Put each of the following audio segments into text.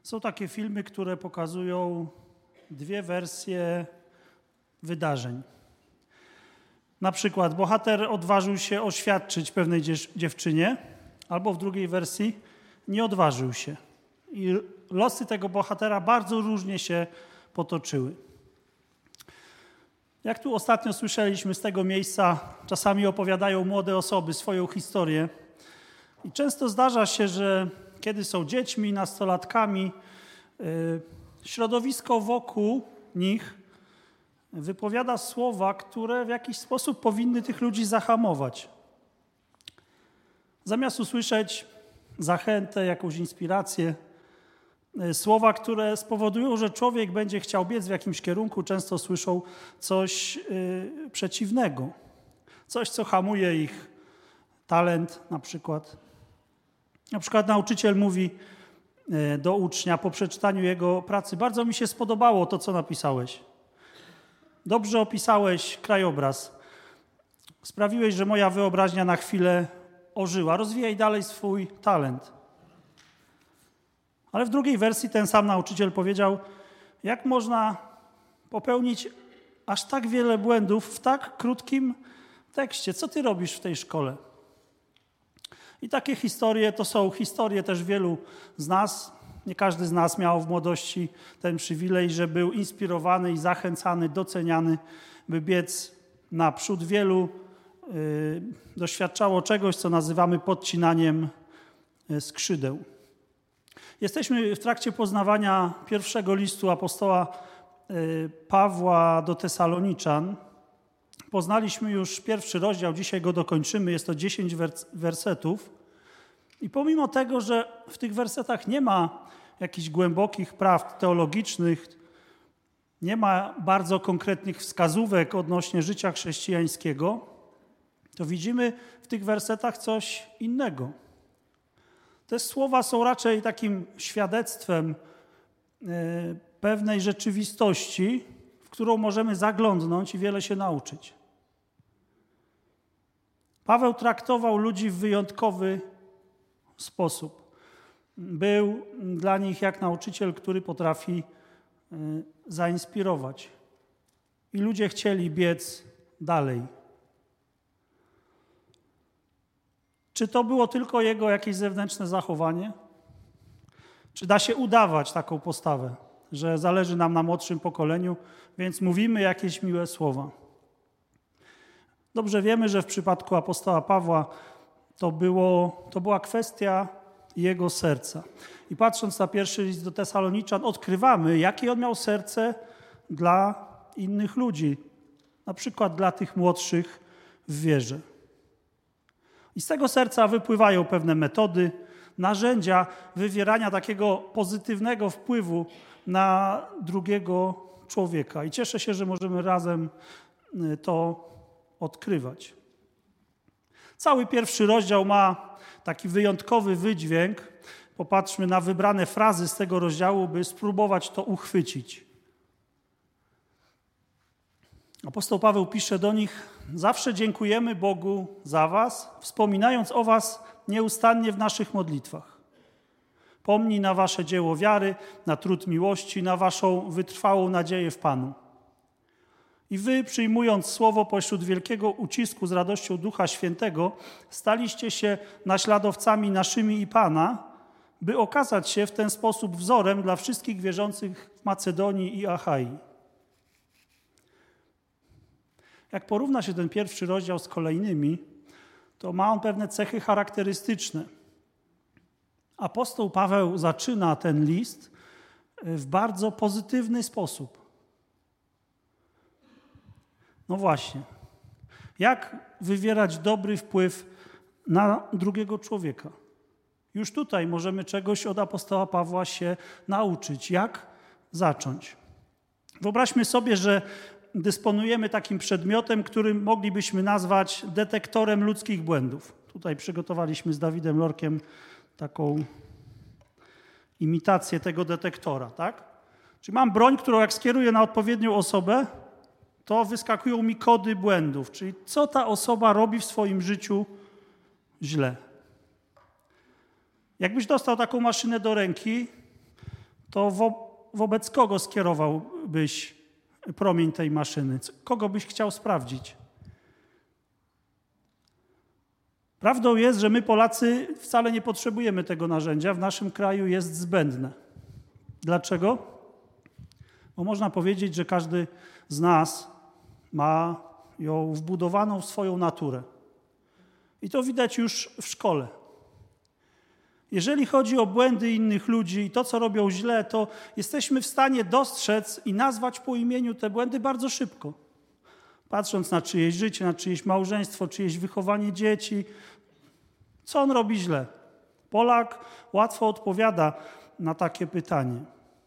Są takie filmy, które pokazują dwie wersje wydarzeń. Na przykład bohater odważył się oświadczyć pewnej dziewczynie, albo w drugiej wersji nie odważył się. I losy tego bohatera bardzo różnie się potoczyły. Jak tu ostatnio słyszeliśmy z tego miejsca, czasami opowiadają młode osoby swoją historię. I często zdarza się, że kiedy są dziećmi, nastolatkami, środowisko wokół nich wypowiada słowa, które w jakiś sposób powinny tych ludzi zahamować. Zamiast usłyszeć zachętę, jakąś inspirację, słowa, które spowodują, że człowiek będzie chciał biec w jakimś kierunku, często słyszą coś przeciwnego. Coś, co hamuje ich talent na przykład. Na przykład nauczyciel mówi do ucznia po przeczytaniu jego pracy: bardzo mi się spodobało to, co napisałeś. Dobrze opisałeś krajobraz. Sprawiłeś, że moja wyobraźnia na chwilę ożyła. Rozwijaj dalej swój talent. Ale w drugiej wersji ten sam nauczyciel powiedział: jak można popełnić aż tak wiele błędów w tak krótkim tekście? Co ty robisz w tej szkole? I takie historie to są historie też wielu z nas. Nie każdy z nas miał w młodości ten przywilej, że był inspirowany i zachęcany, doceniany, by biec naprzód. Wielu doświadczało czegoś, co nazywamy podcinaniem skrzydeł. Jesteśmy w trakcie poznawania pierwszego listu apostoła Pawła do Tesaloniczan. Poznaliśmy już pierwszy rozdział, dzisiaj go dokończymy, jest to 10 wersetów. I pomimo tego, że w tych wersetach nie ma jakichś głębokich prawd teologicznych, nie ma bardzo konkretnych wskazówek odnośnie życia chrześcijańskiego, to widzimy w tych wersetach coś innego. Te słowa są raczej takim świadectwem pewnej rzeczywistości, w którą możemy zaglądnąć i wiele się nauczyć. Paweł traktował ludzi w wyjątkowy sposób. Był dla nich jak nauczyciel, który potrafi zainspirować. I ludzie chcieli biec dalej. Czy to było tylko jego jakieś zewnętrzne zachowanie? Czy da się udawać taką postawę, że zależy nam na młodszym pokoleniu, więc mówimy jakieś miłe słowa? Dobrze wiemy, że w przypadku apostoła Pawła to była kwestia jego serca. I patrząc na pierwszy list do Tesaloniczan, odkrywamy, jakie on miał serce dla innych ludzi, na przykład dla tych młodszych w wierze. I z tego serca wypływają pewne metody, narzędzia wywierania takiego pozytywnego wpływu na drugiego człowieka. I cieszę się, że możemy razem to odkrywać. Cały pierwszy rozdział ma taki wyjątkowy wydźwięk. Popatrzmy na wybrane frazy z tego rozdziału, by spróbować to uchwycić. Apostoł Paweł pisze do nich: zawsze dziękujemy Bogu za was, wspominając o was nieustannie w naszych modlitwach. Pomnij na wasze dzieło wiary, na trud miłości, na waszą wytrwałą nadzieję w Panu. I wy, przyjmując słowo pośród wielkiego ucisku z radością Ducha Świętego, staliście się naśladowcami naszymi i Pana, by okazać się w ten sposób wzorem dla wszystkich wierzących w Macedonii i Achai. Jak porówna się ten pierwszy rozdział z kolejnymi, to ma on pewne cechy charakterystyczne. Apostoł Paweł zaczyna ten list w bardzo pozytywny sposób. No właśnie, jak wywierać dobry wpływ na drugiego człowieka? Już tutaj możemy czegoś od apostoła Pawła się nauczyć. Jak zacząć? Wyobraźmy sobie, że dysponujemy takim przedmiotem, którym moglibyśmy nazwać detektorem ludzkich błędów. Tutaj przygotowaliśmy z Dawidem Lorkiem taką imitację tego detektora, tak? Czyli mam broń, którą jak skieruję na odpowiednią osobę, to wyskakują mi kody błędów, czyli co ta osoba robi w swoim życiu źle. Jakbyś dostał taką maszynę do ręki, to wobec kogo skierowałbyś promień tej maszyny? Kogo byś chciał sprawdzić? Prawdą jest, że my Polacy wcale nie potrzebujemy tego narzędzia. W naszym kraju jest zbędne. Dlaczego? Bo można powiedzieć, że każdy z nas ma ją wbudowaną w swoją naturę. I to widać już w szkole. Jeżeli chodzi o błędy innych ludzi i to, co robią źle, to jesteśmy w stanie dostrzec i nazwać po imieniu te błędy bardzo szybko. Patrząc na czyjeś życie, na czyjeś małżeństwo, czyjeś wychowanie dzieci, co on robi źle? Polak łatwo odpowiada na takie pytanie.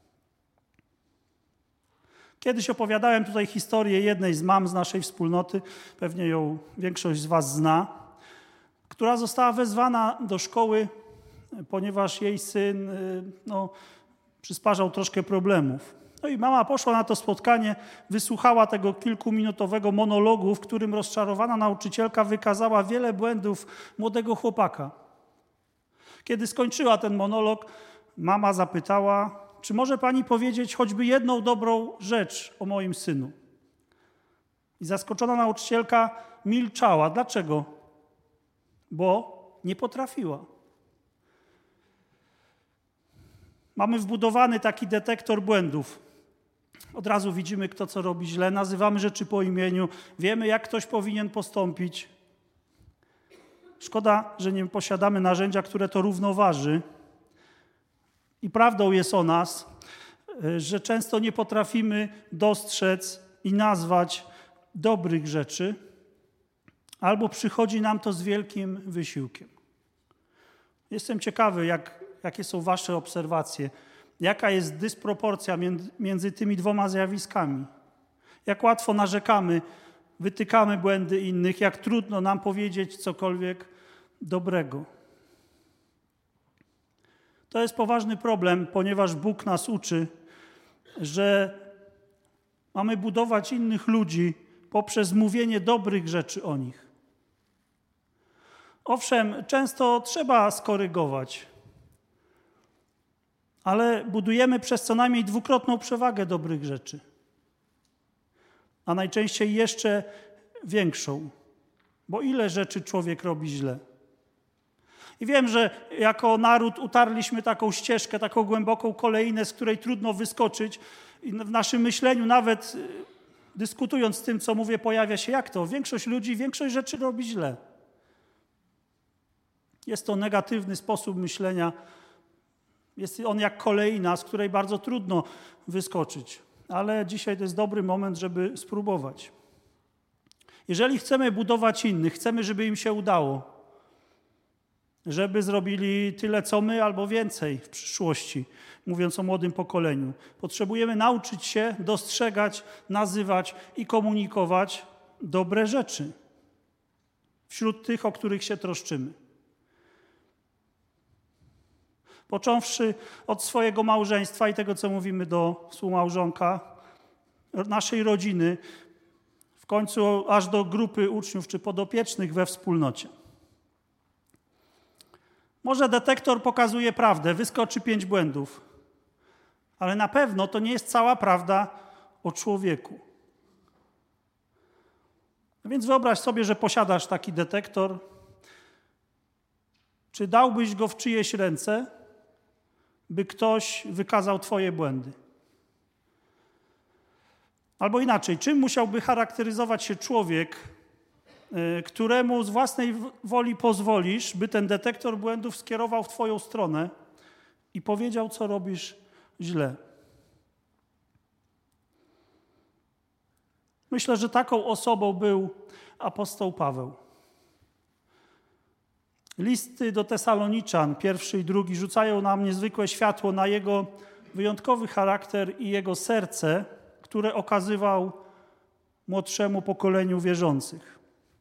Kiedyś opowiadałem tutaj historię jednej z mam z naszej wspólnoty, pewnie ją większość z was zna, która została wezwana do szkoły, ponieważ jej syn przysparzał troszkę problemów. No i mama poszła na to spotkanie, wysłuchała tego kilkuminutowego monologu, w którym rozczarowana nauczycielka wykazała wiele błędów młodego chłopaka. Kiedy skończyła ten monolog, mama zapytała, czy może pani powiedzieć choćby jedną dobrą rzecz o moim synu? I zaskoczona nauczycielka milczała. Dlaczego? Bo nie potrafiła. Mamy wbudowany taki detektor błędów. Od razu widzimy, kto co robi źle, nazywamy rzeczy po imieniu, wiemy, jak ktoś powinien postąpić. Szkoda, że nie posiadamy narzędzia, które to równoważy. I prawdą jest o nas, że często nie potrafimy dostrzec i nazwać dobrych rzeczy, albo przychodzi nam to z wielkim wysiłkiem. Jestem ciekawy, jakie są wasze obserwacje, jaka jest dysproporcja między tymi dwoma zjawiskami. Jak łatwo narzekamy, wytykamy błędy innych, jak trudno nam powiedzieć cokolwiek dobrego. To jest poważny problem, ponieważ Bóg nas uczy, że mamy budować innych ludzi poprzez mówienie dobrych rzeczy o nich. Owszem, często trzeba skorygować, ale budujemy przez co najmniej dwukrotną przewagę dobrych rzeczy, a najczęściej jeszcze większą, bo ile rzeczy człowiek robi źle. I wiem, że jako naród utarliśmy taką ścieżkę, taką głęboką kolejnę, z której trudno wyskoczyć. I w naszym myśleniu nawet dyskutując z tym, co mówię, pojawia się jak to? Większość ludzi, większość rzeczy robi źle. Jest to negatywny sposób myślenia. Jest on jak kolejna, z której bardzo trudno wyskoczyć. Ale dzisiaj to jest dobry moment, żeby spróbować. Jeżeli chcemy budować innych, chcemy, żeby im się udało, żeby zrobili tyle, co my, albo więcej w przyszłości, mówiąc o młodym pokoleniu. Potrzebujemy nauczyć się dostrzegać, nazywać i komunikować dobre rzeczy wśród tych, o których się troszczymy. Począwszy od swojego małżeństwa i tego, co mówimy do współmałżonka, naszej rodziny, w końcu aż do grupy uczniów czy podopiecznych we wspólnocie. Może detektor pokazuje prawdę, wyskoczy 5 błędów, ale na pewno to nie jest cała prawda o człowieku. Więc wyobraź sobie, że posiadasz taki detektor. Czy dałbyś go w czyjeś ręce, by ktoś wykazał twoje błędy? Albo inaczej, czym musiałby charakteryzować się człowiek, któremu z własnej woli pozwolisz, by ten detektor błędów skierował w twoją stronę i powiedział, co robisz źle? Myślę, że taką osobą był apostoł Paweł. Listy do Tesaloniczan, 1 i 2, rzucają nam niezwykłe światło na jego wyjątkowy charakter i jego serce, które okazywał młodszemu pokoleniu wierzących.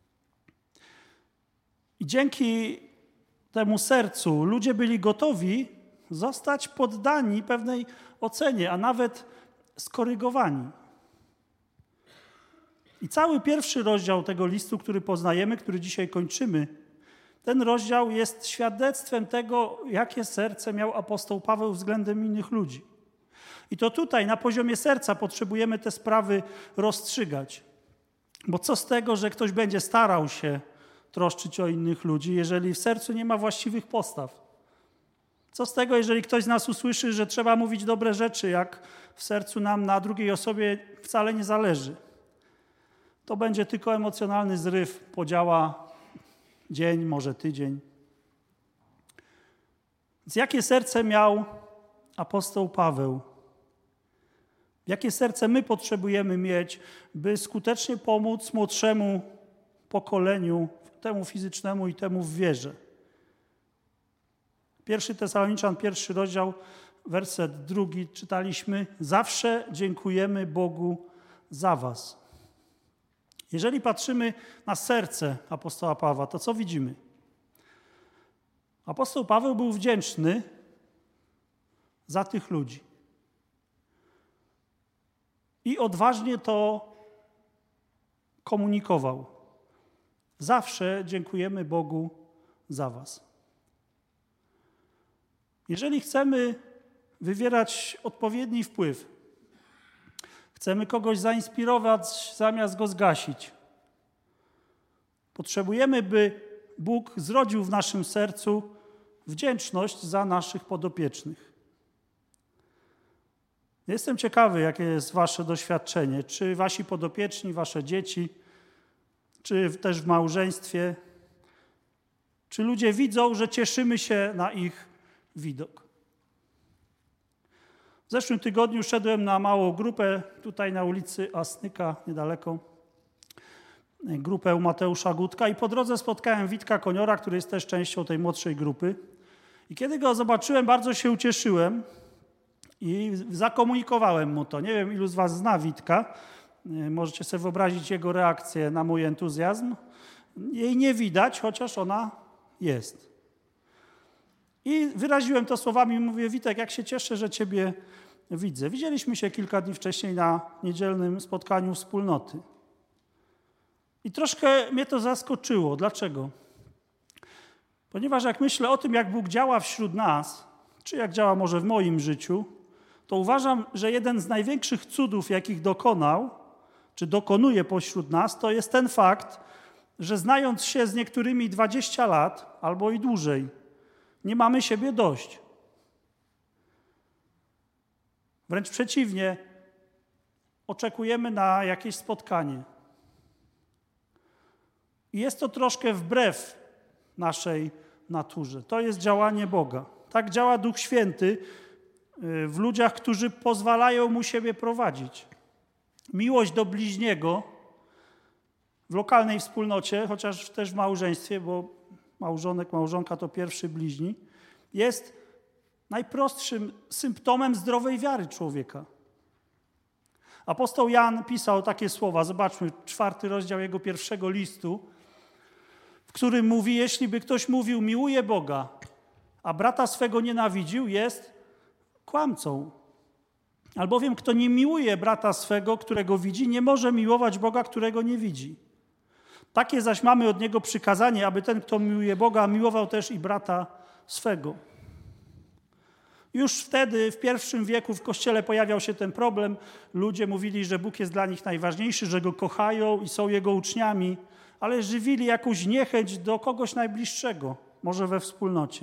I dzięki temu sercu ludzie byli gotowi zostać poddani pewnej ocenie, a nawet skorygowani. I cały pierwszy rozdział tego listu, który poznajemy, który dzisiaj kończymy, ten rozdział jest świadectwem tego, jakie serce miał apostoł Paweł względem innych ludzi. I to tutaj, na poziomie serca, potrzebujemy te sprawy rozstrzygać. Bo co z tego, że ktoś będzie starał się troszczyć o innych ludzi, jeżeli w sercu nie ma właściwych postaw? Co z tego, jeżeli ktoś z nas usłyszy, że trzeba mówić dobre rzeczy, jak w sercu nam na drugiej osobie wcale nie zależy? To będzie tylko emocjonalny zryw, podziała dzień, może tydzień. Więc jakie serce miał apostoł Paweł? Jakie serce my potrzebujemy mieć, by skutecznie pomóc młodszemu pokoleniu, temu fizycznemu i temu w wierze? 1 Tesaloniczan, 1 rozdział, werset 2 czytaliśmy: zawsze dziękujemy Bogu za was. Jeżeli patrzymy na serce apostoła Pawła, to co widzimy? Apostoł Paweł był wdzięczny za tych ludzi. I odważnie to komunikował. Zawsze dziękujemy Bogu za was. Jeżeli chcemy wywierać odpowiedni wpływ, chcemy kogoś zainspirować zamiast go zgasić, potrzebujemy, by Bóg zrodził w naszym sercu wdzięczność za naszych podopiecznych. Jestem ciekawy, jakie jest wasze doświadczenie. Czy wasi podopieczni, wasze dzieci, czy też w małżeństwie, czy ludzie widzą, że cieszymy się na ich widok. W zeszłym tygodniu szedłem na małą grupę tutaj na ulicy Asnyka, niedaleko, grupę u Mateusza Gutka i po drodze spotkałem Witka Koniora, który jest też częścią tej młodszej grupy. I kiedy go zobaczyłem, bardzo się ucieszyłem i zakomunikowałem mu to. Nie wiem, ilu z was zna Witka. Możecie sobie wyobrazić jego reakcję na mój entuzjazm. Jej nie widać, chociaż ona jest. I wyraziłem to słowami i mówię: Witek, jak się cieszę, że ciebie widzę. Widzieliśmy się kilka dni wcześniej na niedzielnym spotkaniu wspólnoty. I troszkę mnie to zaskoczyło. Dlaczego? Ponieważ jak myślę o tym, jak Bóg działa wśród nas, czy jak działa może w moim życiu, to uważam, że jeden z największych cudów, jakich dokonał, czy dokonuje pośród nas, to jest ten fakt, że znając się z niektórymi 20 lat albo i dłużej, nie mamy siebie dość. Wręcz przeciwnie, oczekujemy na jakieś spotkanie. I jest to troszkę wbrew naszej naturze. To jest działanie Boga. Tak działa Duch Święty w ludziach, którzy pozwalają Mu siebie prowadzić. Miłość do bliźniego w lokalnej wspólnocie, chociaż też w małżeństwie, bo małżonek, małżonka to pierwszy bliźni, jest najprostszym symptomem zdrowej wiary człowieka. Apostoł Jan pisał takie słowa, zobaczmy, 4 rozdział jego pierwszego listu, w którym mówi: jeśli by ktoś mówił, miłuje Boga, a brata swego nienawidził, jest kłamcą. Albowiem kto nie miłuje brata swego, którego widzi, nie może miłować Boga, którego nie widzi. Takie zaś mamy od Niego przykazanie, aby ten, kto miłuje Boga, miłował też i brata swego. Już wtedy, w I wieku w Kościele pojawiał się ten problem. Ludzie mówili, że Bóg jest dla nich najważniejszy, że Go kochają i są Jego uczniami, ale żywili jakąś niechęć do kogoś najbliższego, może we wspólnocie.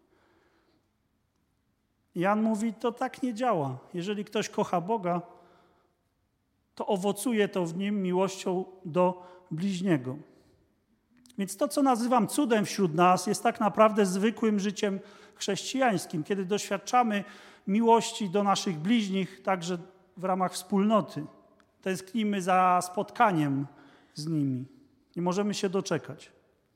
Jan mówi, to tak nie działa. Jeżeli ktoś kocha Boga, to owocuje to w nim miłością do bliźniego. Więc to, co nazywam cudem wśród nas, jest tak naprawdę zwykłym życiem chrześcijańskim, kiedy doświadczamy miłości do naszych bliźnich, także w ramach wspólnoty. Tęsknimy za spotkaniem z nimi. Nie możemy się doczekać.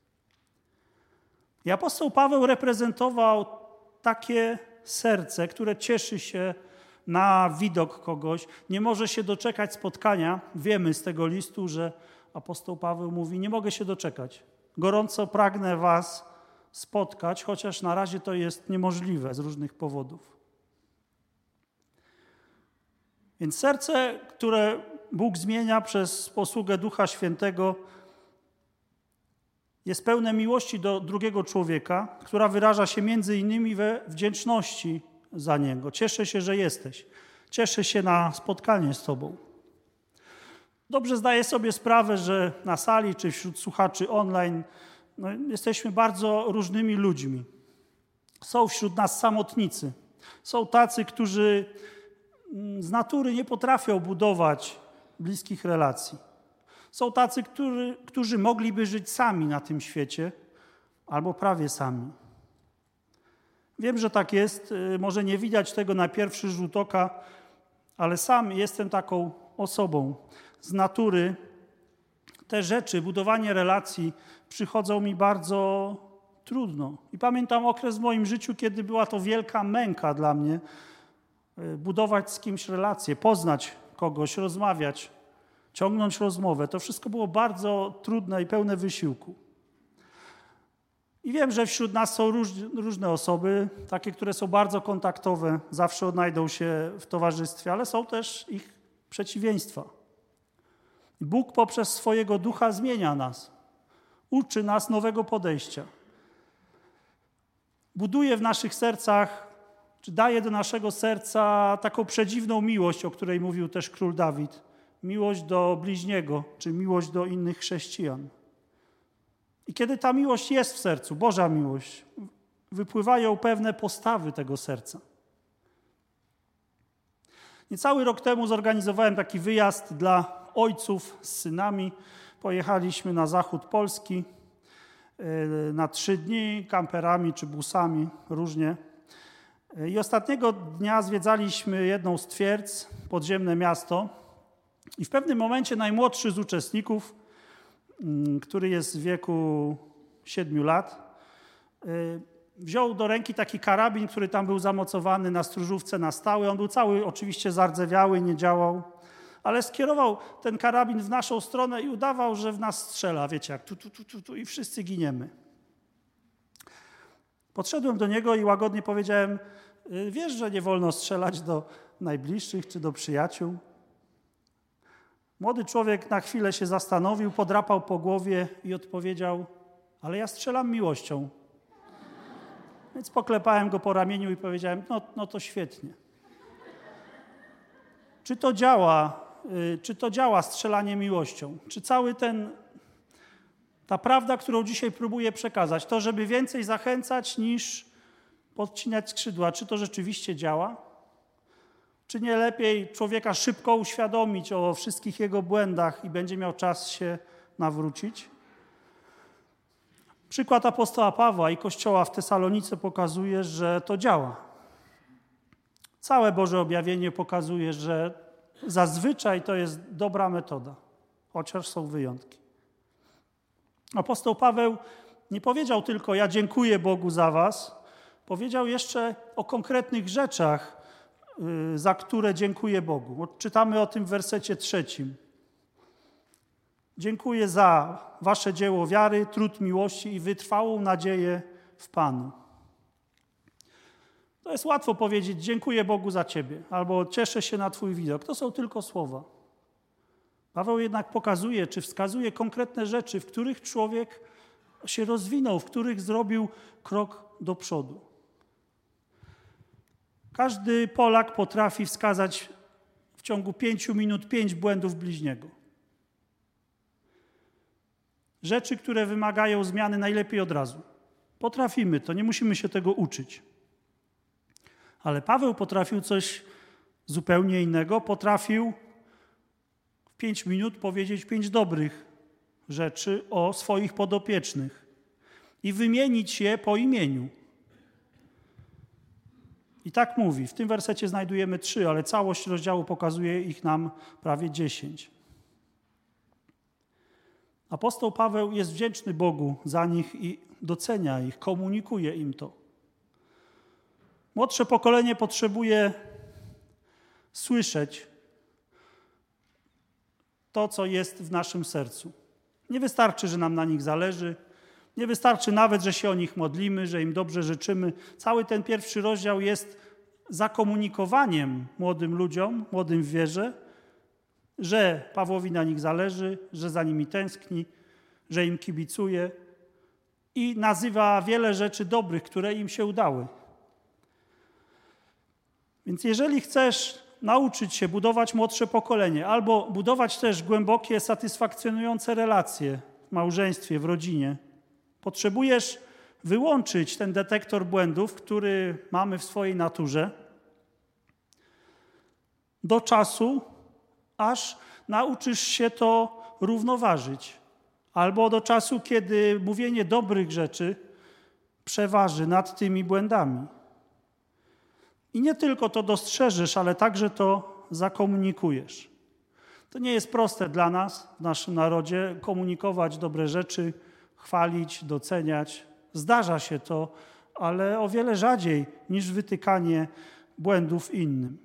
I apostoł Paweł reprezentował takie serce, które cieszy się na widok kogoś, nie może się doczekać spotkania. Wiemy z tego listu, że apostoł Paweł mówi: nie mogę się doczekać. Gorąco pragnę was spotkać, chociaż na razie to jest niemożliwe z różnych powodów. Więc serce, które Bóg zmienia przez posługę Ducha Świętego, jest pełne miłości do drugiego człowieka, która wyraża się między innymi we wdzięczności za niego. Cieszę się, że jesteś. Cieszę się na spotkanie z Tobą. Dobrze zdaję sobie sprawę, że na sali czy wśród słuchaczy online jesteśmy bardzo różnymi ludźmi. Są wśród nas samotnicy. Są tacy, którzy z natury nie potrafią budować bliskich relacji. Są tacy, którzy mogliby żyć sami na tym świecie albo prawie sami. Wiem, że tak jest. Może nie widać tego na pierwszy rzut oka, ale sam jestem taką osobą. Z natury te rzeczy, budowanie relacji przychodzą mi bardzo trudno. I pamiętam okres w moim życiu, kiedy była to wielka męka dla mnie budować z kimś relacje, poznać kogoś, rozmawiać, ciągnąć rozmowę. To wszystko było bardzo trudne i pełne wysiłku. I wiem, że wśród nas są różne osoby, takie, które są bardzo kontaktowe, zawsze odnajdą się w towarzystwie, ale są też ich przeciwieństwa. Bóg poprzez swojego Ducha zmienia nas, uczy nas nowego podejścia. Buduje w naszych sercach, czy daje do naszego serca taką przedziwną miłość, o której mówił też król Dawid. Miłość do bliźniego, czy miłość do innych chrześcijan. I kiedy ta miłość jest w sercu, Boża miłość, wypływają pewne postawy tego serca. Niecały rok temu zorganizowałem taki wyjazd dla ojców z synami. Pojechaliśmy na zachód Polski na 3 dni kamperami czy busami, różnie. I ostatniego dnia zwiedzaliśmy jedną z twierdz, podziemne miasto. I w pewnym momencie najmłodszy z uczestników, który jest w wieku 7 lat, wziął do ręki taki karabin, który tam był zamocowany na stróżówce na stałe. On był cały oczywiście zardzewiały, nie działał, ale skierował ten karabin w naszą stronę i udawał, że w nas strzela. Wiecie, jak tu i wszyscy giniemy. Podszedłem do niego i łagodnie powiedziałem: wiesz, że nie wolno strzelać do najbliższych czy do przyjaciół? Młody człowiek na chwilę się zastanowił, podrapał po głowie i odpowiedział: ale ja strzelam miłością. Więc poklepałem go po ramieniu i powiedziałem: no to świetnie. Czy to działa strzelanie miłością? Czy ta prawda, którą dzisiaj próbuję przekazać, to żeby więcej zachęcać niż podcinać skrzydła, czy to rzeczywiście działa? Czy nie lepiej człowieka szybko uświadomić o wszystkich jego błędach i będzie miał czas się nawrócić? Przykład apostoła Pawła i Kościoła w Tesalonice pokazuje, że to działa. Całe Boże objawienie pokazuje, że zazwyczaj to jest dobra metoda, chociaż są wyjątki. Apostoł Paweł nie powiedział tylko: ja dziękuję Bogu za was, powiedział jeszcze o konkretnych rzeczach, za które dziękuję Bogu. Czytamy o tym w wersecie 3. Dziękuję za wasze dzieło wiary, trud miłości i wytrwałą nadzieję w Panu. To jest łatwo powiedzieć: dziękuję Bogu za ciebie, albo cieszę się na twój widok. To są tylko słowa. Paweł jednak pokazuje, czy wskazuje konkretne rzeczy, w których człowiek się rozwinął, w których zrobił krok do przodu. Każdy Polak potrafi wskazać w ciągu 5 minut 5 błędów bliźniego. Rzeczy, które wymagają zmiany najlepiej od razu. Potrafimy to, nie musimy się tego uczyć. Ale Paweł potrafił coś zupełnie innego. Potrafił w 5 minut powiedzieć 5 dobrych rzeczy o swoich podopiecznych i wymienić je po imieniu. I tak mówi. W tym wersecie znajdujemy 3, ale całość rozdziału pokazuje ich nam prawie 10. Apostoł Paweł jest wdzięczny Bogu za nich i docenia ich, komunikuje im to. Młodsze pokolenie potrzebuje słyszeć to, co jest w naszym sercu. Nie wystarczy, że nam na nich zależy. Nie wystarczy nawet, że się o nich modlimy, że im dobrze życzymy. Cały ten 1 rozdział jest zakomunikowaniem młodym ludziom, młodym w wierze, że Pawłowi na nich zależy, że za nimi tęskni, że im kibicuje i nazywa wiele rzeczy dobrych, które im się udały. Więc jeżeli chcesz nauczyć się budować młodsze pokolenie, albo budować też głębokie, satysfakcjonujące relacje w małżeństwie, w rodzinie. Potrzebujesz wyłączyć ten detektor błędów, który mamy w swojej naturze, do czasu, aż nauczysz się to równoważyć. Albo do czasu, kiedy mówienie dobrych rzeczy przeważy nad tymi błędami. I nie tylko to dostrzeżesz, ale także to zakomunikujesz. To nie jest proste dla nas, w naszym narodzie, komunikować dobre rzeczy, chwalić, doceniać. Zdarza się to, ale o wiele rzadziej niż wytykanie błędów innym.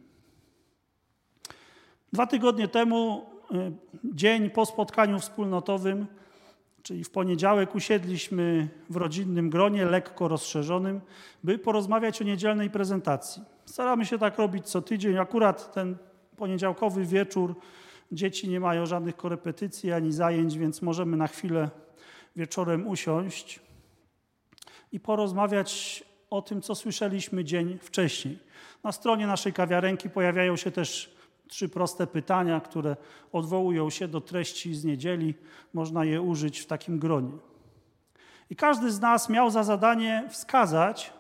2 tygodnie temu, dzień po spotkaniu wspólnotowym, czyli w poniedziałek, usiedliśmy w rodzinnym gronie, lekko rozszerzonym, by porozmawiać o niedzielnej prezentacji. Staramy się tak robić co tydzień. Akurat ten poniedziałkowy wieczór dzieci nie mają żadnych korepetycji ani zajęć, więc możemy na chwilę wieczorem usiąść i porozmawiać o tym, co słyszeliśmy dzień wcześniej. Na stronie naszej kawiarenki pojawiają się też 3 proste pytania, które odwołują się do treści z niedzieli. Można je użyć w takim gronie. I każdy z nas miał za zadanie wskazać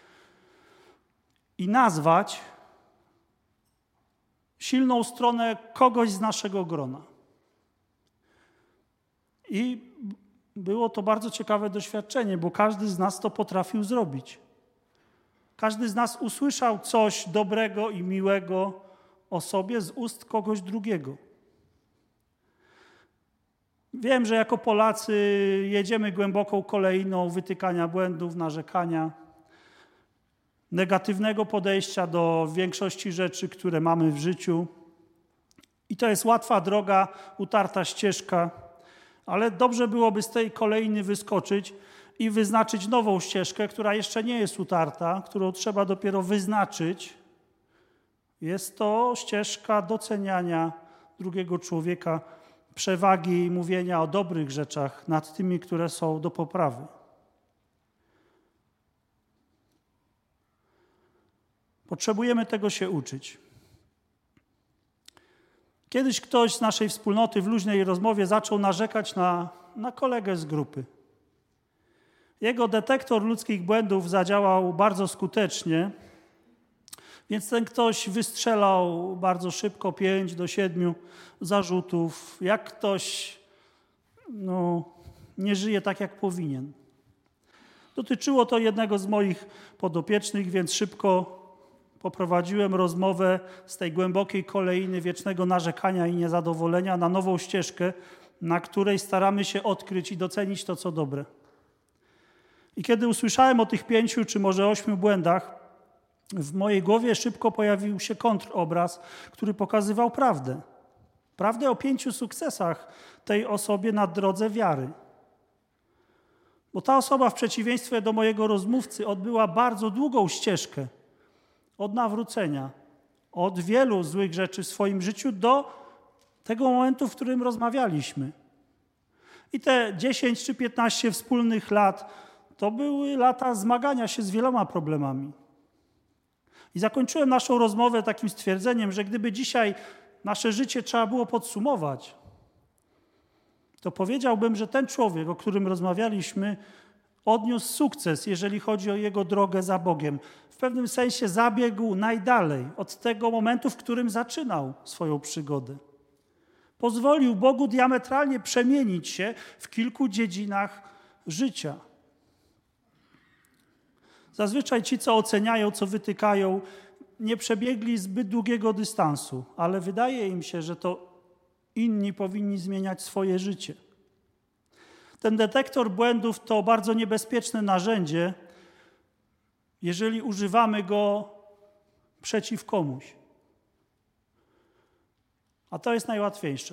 i nazwać silną stronę kogoś z naszego grona. I było to bardzo ciekawe doświadczenie, bo każdy z nas to potrafił zrobić. Każdy z nas usłyszał coś dobrego i miłego o sobie z ust kogoś drugiego. Wiem, że jako Polacy jedziemy głęboką kolejną wytykania błędów, narzekania, negatywnego podejścia do większości rzeczy, które mamy w życiu. I to jest łatwa droga, utarta ścieżka, ale dobrze byłoby z tej kolejny wyskoczyć i wyznaczyć nową ścieżkę, która jeszcze nie jest utarta, którą trzeba dopiero wyznaczyć. Jest to ścieżka doceniania drugiego człowieka, przewagi i mówienia o dobrych rzeczach nad tymi, które są do poprawy. Potrzebujemy tego się uczyć. Kiedyś ktoś z naszej wspólnoty w luźnej rozmowie zaczął narzekać na kolegę z grupy. Jego detektor ludzkich błędów zadziałał bardzo skutecznie, więc ten ktoś wystrzelał bardzo szybko 5 do 7 zarzutów. Jak ktoś nie żyje tak, jak powinien. Dotyczyło to jednego z moich podopiecznych, więc szybko poprowadziłem rozmowę z tej głębokiej kolejny wiecznego narzekania i niezadowolenia na nową ścieżkę, na której staramy się odkryć i docenić to, co dobre. I kiedy usłyszałem o tych 5 czy może 8 błędach, w mojej głowie szybko pojawił się kontrobraz, który pokazywał prawdę. Prawdę o 5 sukcesach tej osobie na drodze wiary. Bo ta osoba w przeciwieństwie do mojego rozmówcy odbyła bardzo długą ścieżkę od nawrócenia, od wielu złych rzeczy w swoim życiu do tego momentu, w którym rozmawialiśmy. I te 10 czy 15 wspólnych lat to były lata zmagania się z wieloma problemami. I zakończyłem naszą rozmowę takim stwierdzeniem, że gdyby dzisiaj nasze życie trzeba było podsumować, to powiedziałbym, że ten człowiek, o którym rozmawialiśmy, odniósł sukces, jeżeli chodzi o jego drogę za Bogiem. W pewnym sensie zabiegł najdalej od tego momentu, w którym zaczynał swoją przygodę. Pozwolił Bogu diametralnie przemienić się w kilku dziedzinach życia. Zazwyczaj ci, co oceniają, co wytykają, nie przebiegli zbyt długiego dystansu, ale wydaje im się, że to inni powinni zmieniać swoje życie. Ten detektor błędów to bardzo niebezpieczne narzędzie, jeżeli używamy go przeciw komuś. A to jest najłatwiejsze.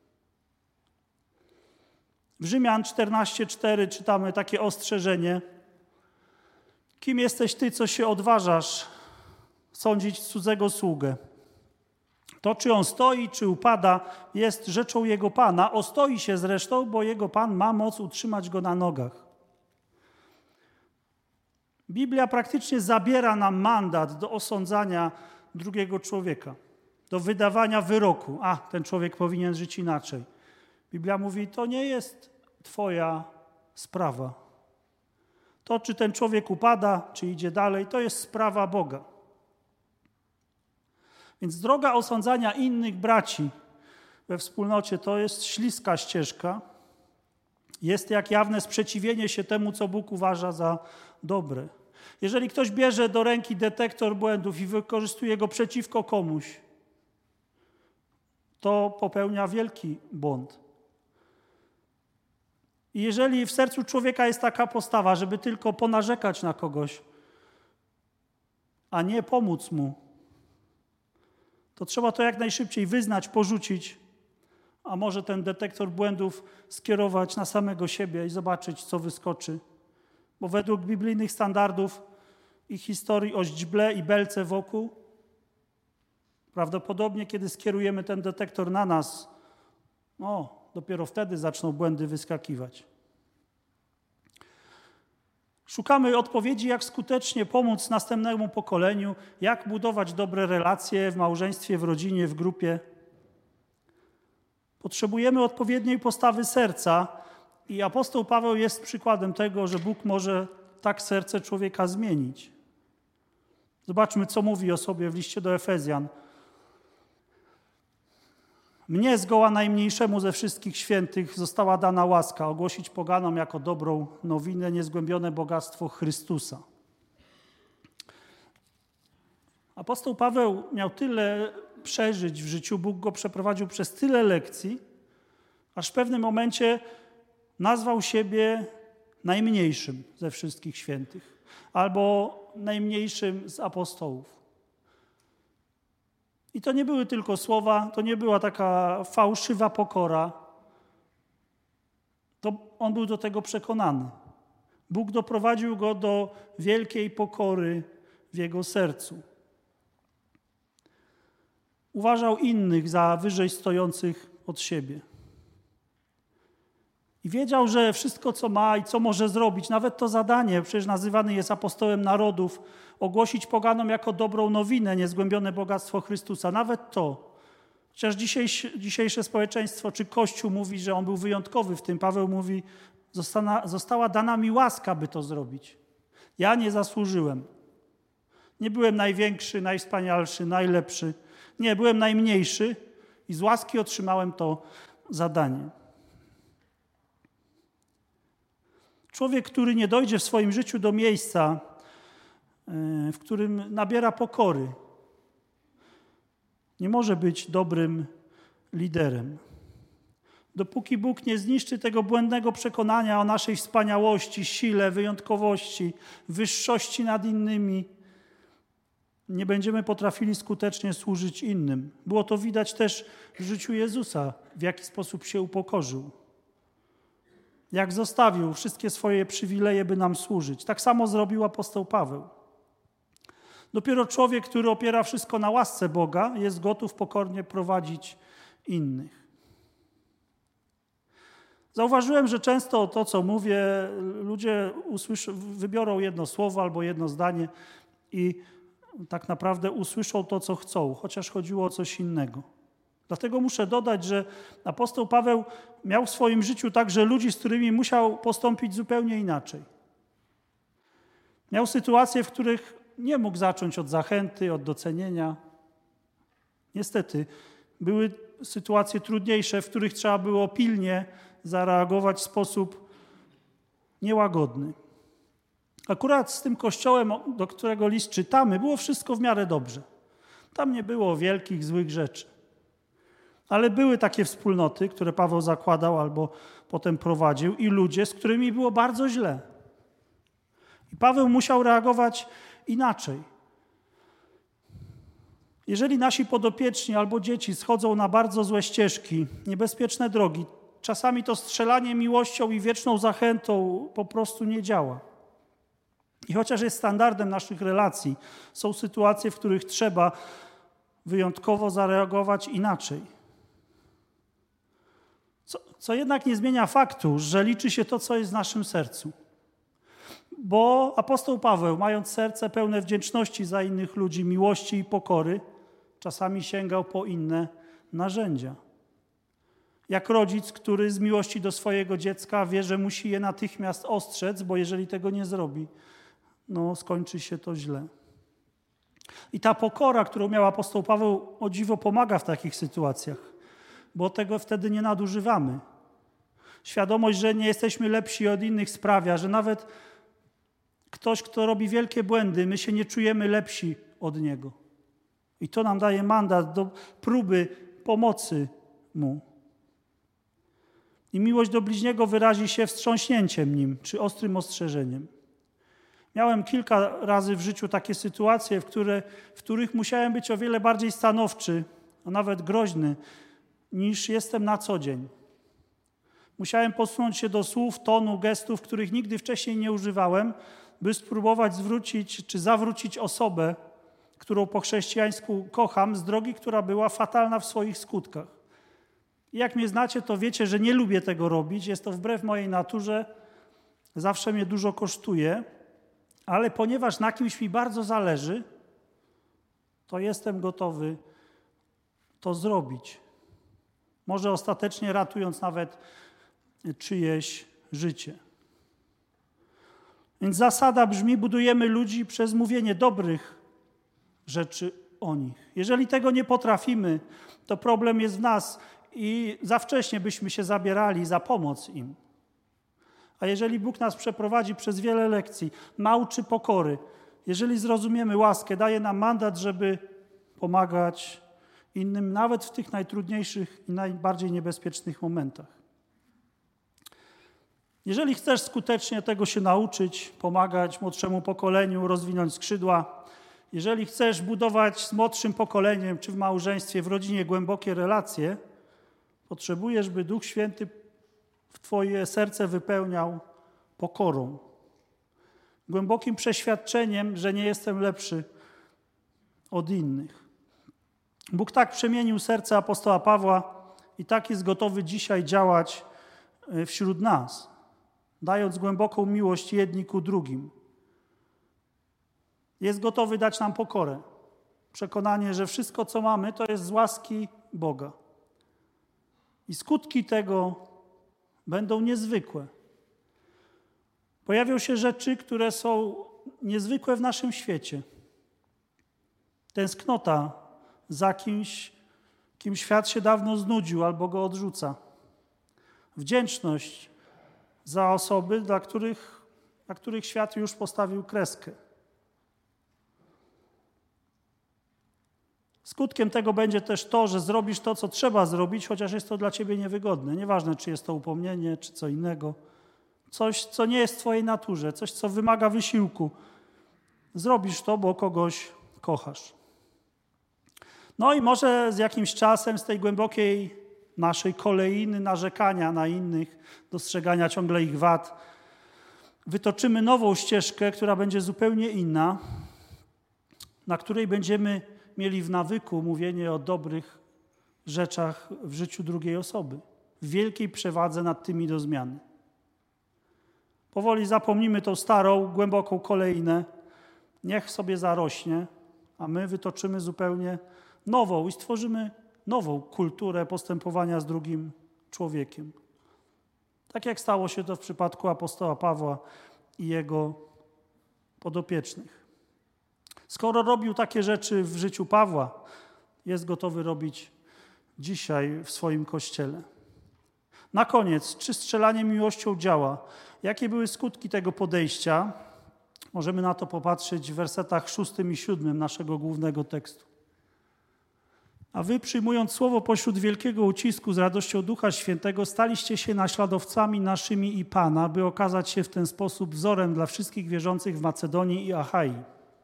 W Rzymian 14:4 czytamy takie ostrzeżenie. Kim jesteś ty, co się odważasz sądzić cudzego sługę? To, czy on stoi, czy upada, jest rzeczą jego Pana. Ostoi się zresztą, bo jego Pan ma moc utrzymać go na nogach. Biblia praktycznie zabiera nam mandat do osądzania drugiego człowieka. do wydawania wyroku. Ten człowiek powinien żyć inaczej. Biblia mówi, to nie jest twoja sprawa. To, czy ten człowiek upada, czy idzie dalej, to jest sprawa Boga. Więc droga osądzania innych braci we wspólnocie to jest śliska ścieżka. Jest jak jawne sprzeciwienie się temu, co Bóg uważa za dobre. Jeżeli ktoś bierze do ręki detektor błędów i wykorzystuje go przeciwko komuś, to popełnia wielki błąd. I jeżeli w sercu człowieka jest taka postawa, żeby tylko ponarzekać na kogoś, a nie pomóc mu, to trzeba to jak najszybciej wyznać, porzucić, a może ten detektor błędów skierować na samego siebie i zobaczyć, co wyskoczy. Bo według biblijnych standardów i historii o źdźble i belce wokół, prawdopodobnie kiedy skierujemy ten detektor na nas, dopiero wtedy zaczną błędy wyskakiwać. Szukamy odpowiedzi, jak skutecznie pomóc następnemu pokoleniu, jak budować dobre relacje w małżeństwie, w rodzinie, w grupie. Potrzebujemy odpowiedniej postawy serca i apostoł Paweł jest przykładem tego, że Bóg może tak serce człowieka zmienić. Zobaczmy, co mówi o sobie w liście do Efezjan. Mnie, zgoła najmniejszemu ze wszystkich świętych, została dana łaska ogłosić poganom jako dobrą nowinę niezgłębione bogactwo Chrystusa. Apostoł Paweł miał tyle przeżyć w życiu, Bóg go przeprowadził przez tyle lekcji, aż w pewnym momencie nazwał siebie najmniejszym ze wszystkich świętych albo najmniejszym z apostołów. I to nie były tylko słowa, to nie była taka fałszywa pokora. To on był do tego przekonany. Bóg doprowadził go do wielkiej pokory w jego sercu. Uważał innych za wyżej stojących od siebie. I wiedział, że wszystko, co ma i co może zrobić, nawet to zadanie, przecież nazywany jest apostołem narodów, ogłosić poganom jako dobrą nowinę niezgłębione bogactwo Chrystusa. Nawet to. Chociaż dzisiejsze społeczeństwo czy Kościół mówi, że on był wyjątkowy w tym. Paweł mówi, została dana mi łaska, by to zrobić. Ja nie zasłużyłem. Nie byłem największy, najwspanialszy, najlepszy. Nie, byłem najmniejszy i z łaski otrzymałem to zadanie. Człowiek, który nie dojdzie w swoim życiu do miejsca, w którym nabiera pokory, nie może być dobrym liderem. Dopóki Bóg nie zniszczy tego błędnego przekonania o naszej wspaniałości, sile, wyjątkowości, wyższości nad innymi, nie będziemy potrafili skutecznie służyć innym. Było to widać też w życiu Jezusa, w jaki sposób się upokorzył. Jak zostawił wszystkie swoje przywileje, by nam służyć. Tak samo zrobił apostoł Paweł. Dopiero człowiek, który opiera wszystko na łasce Boga, jest gotów pokornie prowadzić innych. Zauważyłem, że często to, co mówię, ludzie wybiorą jedno słowo albo jedno zdanie i tak naprawdę usłyszą to, co chcą, chociaż chodziło o coś innego. Dlatego muszę dodać, że apostoł Paweł miał w swoim życiu także ludzi, z którymi musiał postąpić zupełnie inaczej. Miał sytuacje, w których nie mógł zacząć od zachęty, od docenienia. Niestety, były sytuacje trudniejsze, w których trzeba było pilnie zareagować w sposób niełagodny. Akurat z tym kościołem, do którego list czytamy, było wszystko w miarę dobrze. Tam nie było wielkich, złych rzeczy. Ale były takie wspólnoty, które Paweł zakładał albo potem prowadził i ludzie, z którymi było bardzo źle. I Paweł musiał reagować inaczej. Jeżeli nasi podopieczni albo dzieci schodzą na bardzo złe ścieżki, niebezpieczne drogi, czasami to strzelanie miłością i wieczną zachętą po prostu nie działa. I chociaż jest standardem naszych relacji, są sytuacje, w których trzeba wyjątkowo zareagować inaczej. Co jednak nie zmienia faktu, że liczy się to, co jest w naszym sercu. Bo apostoł Paweł, mając serce pełne wdzięczności za innych ludzi, miłości i pokory, czasami sięgał po inne narzędzia. Jak rodzic, który z miłości do swojego dziecka wie, że musi je natychmiast ostrzec, bo jeżeli tego nie zrobi, skończy się to źle. I ta pokora, którą miał apostoł Paweł, o dziwo pomaga w takich sytuacjach, bo tego wtedy nie nadużywamy. Świadomość, że nie jesteśmy lepsi od innych sprawia, że nawet ktoś, kto robi wielkie błędy, my się nie czujemy lepsi od niego. I to nam daje mandat do próby pomocy mu. I miłość do bliźniego wyrazi się wstrząśnięciem nim, czy ostrym ostrzeżeniem. Miałem kilka razy w życiu takie sytuacje, w których musiałem być o wiele bardziej stanowczy, a nawet groźny, niż jestem na co dzień. Musiałem posunąć się do słów, tonu, gestów, których nigdy wcześniej nie używałem, by spróbować zwrócić czy zawrócić osobę, którą po chrześcijańsku kocham, z drogi, która była fatalna w swoich skutkach. I jak mnie znacie, to wiecie, że nie lubię tego robić. Jest to wbrew mojej naturze. Zawsze mnie dużo kosztuje. Ale ponieważ na kimś mi bardzo zależy, to jestem gotowy to zrobić. Może ostatecznie ratując nawet czyjeś życie. Więc zasada brzmi: budujemy ludzi przez mówienie dobrych rzeczy o nich. Jeżeli tego nie potrafimy, to problem jest w nas i za wcześnie byśmy się zabierali za pomoc im. A jeżeli Bóg nas przeprowadzi przez wiele lekcji, nauczy pokory, jeżeli zrozumiemy łaskę, daje nam mandat, żeby pomagać innym, nawet w tych najtrudniejszych i najbardziej niebezpiecznych momentach. Jeżeli chcesz skutecznie tego się nauczyć, pomagać młodszemu pokoleniu, rozwinąć skrzydła, jeżeli chcesz budować z młodszym pokoleniem, czy w małżeństwie, w rodzinie głębokie relacje, potrzebujesz, by Duch Święty w twoje serce wypełniał pokorą, głębokim przeświadczeniem, że nie jestem lepszy od innych. Bóg tak przemienił serce apostoła Pawła i tak jest gotowy dzisiaj działać wśród nas, dając głęboką miłość jedni ku drugim. Jest gotowy dać nam pokorę, przekonanie, że wszystko, co mamy, to jest z łaski Boga. I skutki tego będą niezwykłe. Pojawią się rzeczy, które są niezwykłe w naszym świecie. Tęsknota za kimś, kim świat się dawno znudził albo go odrzuca. Wdzięczność za osoby, na których świat już postawił kreskę. Skutkiem tego będzie też to, że zrobisz to, co trzeba zrobić, chociaż jest to dla ciebie niewygodne. Nieważne, czy jest to upomnienie, czy co innego. Coś, co nie jest w twojej naturze, coś, co wymaga wysiłku. Zrobisz to, bo kogoś kochasz. No i może z jakimś czasem z tej głębokiej naszej kolejny narzekania na innych, dostrzegania ciągle ich wad, wytoczymy nową ścieżkę, która będzie zupełnie inna, na której będziemy mieli w nawyku mówienie o dobrych rzeczach w życiu drugiej osoby, w wielkiej przewadze nad tymi do zmiany. Powoli zapomnimy tą starą, głęboką kolejnę, niech sobie zarośnie, a my wytoczymy zupełnie nową i stworzymy nową kulturę postępowania z drugim człowiekiem. Tak jak stało się to w przypadku apostoła Pawła i jego podopiecznych. Skoro robił takie rzeczy w życiu Pawła, jest gotowy robić dzisiaj w swoim Kościele. Na koniec, czy strzelanie miłością działa? Jakie były skutki tego podejścia? Możemy na to popatrzeć w wersetach 6 i 7 naszego głównego tekstu. A wy, przyjmując słowo pośród wielkiego ucisku z radością Ducha Świętego, staliście się naśladowcami naszymi i Pana, by okazać się w ten sposób wzorem dla wszystkich wierzących w Macedonii i Achai.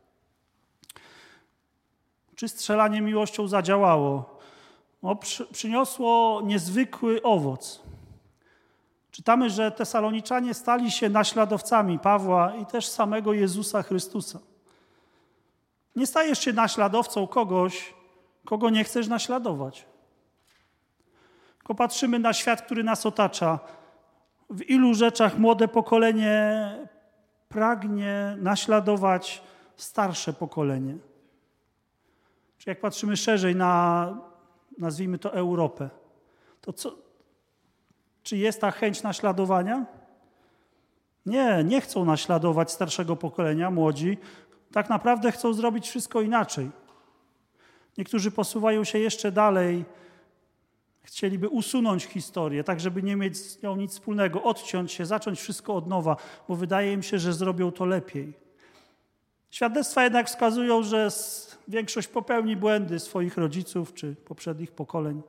Czy strzelanie miłością zadziałało? Przyniosło niezwykły owoc. Czytamy, że Tesaloniczanie stali się naśladowcami Pawła i też samego Jezusa Chrystusa. Nie stajesz się naśladowcą kogoś, kogo nie chcesz naśladować. Tylko patrzymy na świat, który nas otacza. W ilu rzeczach młode pokolenie pragnie naśladować starsze pokolenie. Czy jak patrzymy szerzej na, nazwijmy to, Europę, to czy jest ta chęć naśladowania? Nie chcą naśladować starszego pokolenia, młodzi. Tak naprawdę chcą zrobić wszystko inaczej. Niektórzy posuwają się jeszcze dalej, chcieliby usunąć historię, tak żeby nie mieć z nią nic wspólnego, odciąć się, zacząć wszystko od nowa, bo wydaje im się, że zrobią to lepiej. Świadectwa jednak wskazują, że większość popełni błędy swoich rodziców czy poprzednich pokoleń.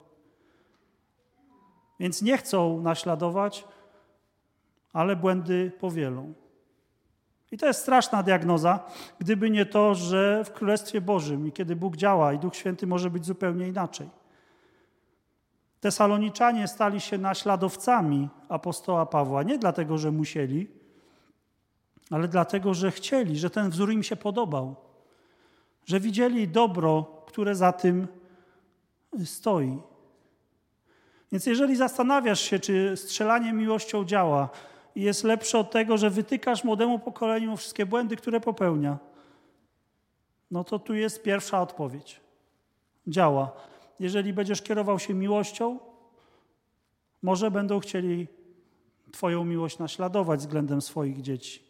Więc nie chcą naśladować, ale błędy powielą. I to jest straszna diagnoza, gdyby nie to, że w Królestwie Bożym i kiedy Bóg działa i Duch Święty może być zupełnie inaczej. Tesaloniczanie stali się naśladowcami apostoła Pawła nie dlatego, że musieli, ale dlatego, że chcieli, że ten wzór im się podobał, że widzieli dobro, które za tym stoi. Więc jeżeli zastanawiasz się, czy strzelanie miłością działa i jest lepsze od tego, że wytykasz młodemu pokoleniu wszystkie błędy, które popełnia, no to tu jest pierwsza odpowiedź. Działa. Jeżeli będziesz kierował się miłością, może będą chcieli Twoją miłość naśladować względem swoich dzieci.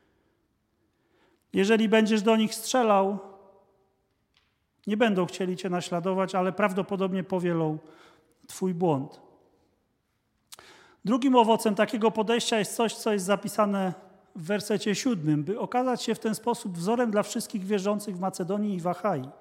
Jeżeli będziesz do nich strzelał, nie będą chcieli Cię naśladować, ale prawdopodobnie powielą Twój błąd. Drugim owocem takiego podejścia jest coś, co jest zapisane w wersecie 7, by okazać się w ten sposób wzorem dla wszystkich wierzących w Macedonii i w Achai.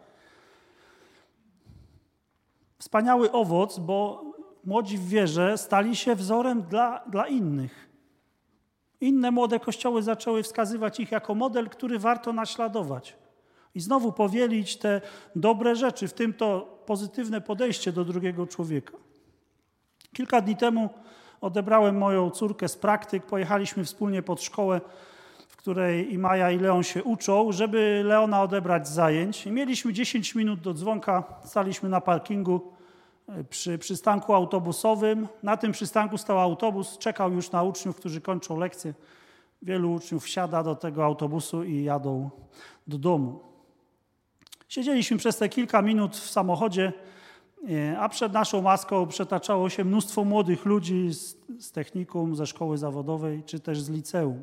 Wspaniały owoc, bo młodzi w wierze stali się wzorem dla innych. Inne młode kościoły zaczęły wskazywać ich jako model, który warto naśladować. I znowu powielić te dobre rzeczy, w tym to pozytywne podejście do drugiego człowieka. Kilka dni temu odebrałem moją córkę z praktyk. Pojechaliśmy wspólnie pod szkołę, w której i Maja, i Leon się uczą, żeby Leona odebrać z zajęć. I mieliśmy 10 minut do dzwonka. Staliśmy na parkingu przy przystanku autobusowym. Na tym przystanku stał autobus, czekał już na uczniów, którzy kończą lekcje. Wielu uczniów wsiada do tego autobusu i jadą do domu. Siedzieliśmy przez te kilka minut w samochodzie, a przed naszą maską przetaczało się mnóstwo młodych ludzi z technikum, ze szkoły zawodowej, czy też z liceum.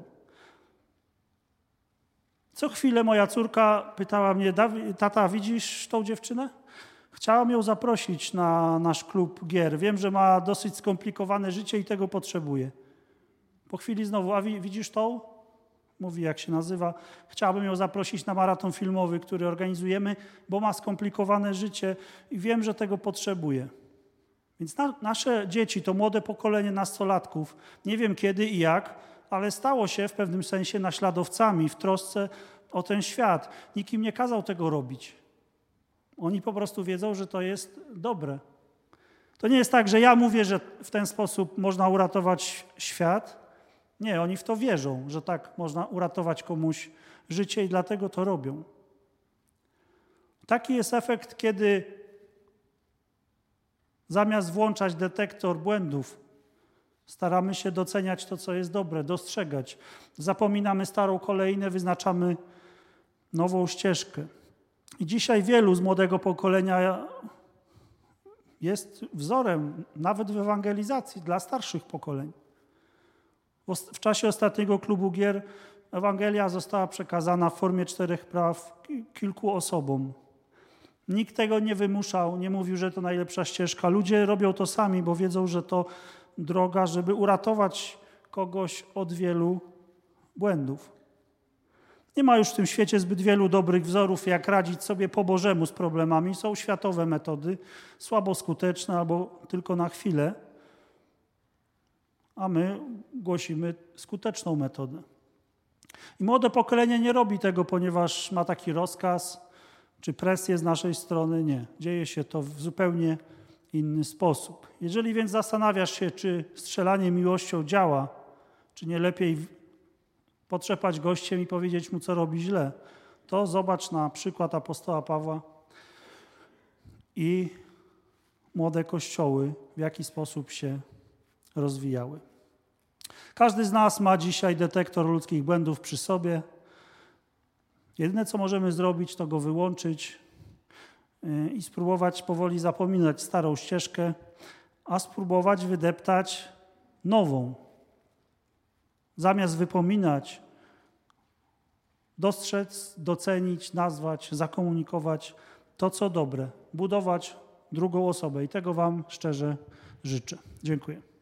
Co chwilę moja córka pytała mnie: tata, widzisz tą dziewczynę? Chciałam ją zaprosić na nasz klub gier. Wiem, że ma dosyć skomplikowane życie i tego potrzebuje. Po chwili znowu: a widzisz tą? Mówi, jak się nazywa. Chciałabym ją zaprosić na maraton filmowy, który organizujemy, bo ma skomplikowane życie i wiem, że tego potrzebuje. Więc nasze dzieci, to młode pokolenie nastolatków, nie wiem kiedy i jak, ale stało się w pewnym sensie naśladowcami w trosce o ten świat. Nikt im nie kazał tego robić. Oni po prostu wiedzą, że to jest dobre. To nie jest tak, że ja mówię, że w ten sposób można uratować świat. Nie, oni w to wierzą, że tak można uratować komuś życie i dlatego to robią. Taki jest efekt, kiedy zamiast włączać detektor błędów, staramy się doceniać to, co jest dobre, dostrzegać. Zapominamy starą kolejnę, wyznaczamy nową ścieżkę. I dzisiaj wielu z młodego pokolenia jest wzorem, nawet w ewangelizacji, dla starszych pokoleń. W czasie ostatniego klubu gier Ewangelia została przekazana w formie 4 praw kilku osobom. Nikt tego nie wymuszał, nie mówił, że to najlepsza ścieżka. Ludzie robią to sami, bo wiedzą, że to droga, żeby uratować kogoś od wielu błędów. Nie ma już w tym świecie zbyt wielu dobrych wzorów, jak radzić sobie po Bożemu z problemami. Są światowe metody, słabo skuteczne albo tylko na chwilę, a my głosimy skuteczną metodę. I młode pokolenie nie robi tego, ponieważ ma taki rozkaz czy presję z naszej strony. Nie. Dzieje się to w zupełnie inny sposób. Jeżeli więc zastanawiasz się, czy strzelanie miłością działa, czy nie lepiej potrzepać gościem i powiedzieć mu, co robi źle, to zobacz na przykład apostoła Pawła i młode kościoły, w jaki sposób się rozwijały. Każdy z nas ma dzisiaj detektor ludzkich błędów przy sobie. Jedyne, co możemy zrobić, to go wyłączyć i spróbować powoli zapominać starą ścieżkę, a spróbować wydeptać nową. Zamiast wypominać, dostrzec, docenić, nazwać, zakomunikować to, co dobre, budować drugą osobę i tego Wam szczerze życzę. Dziękuję.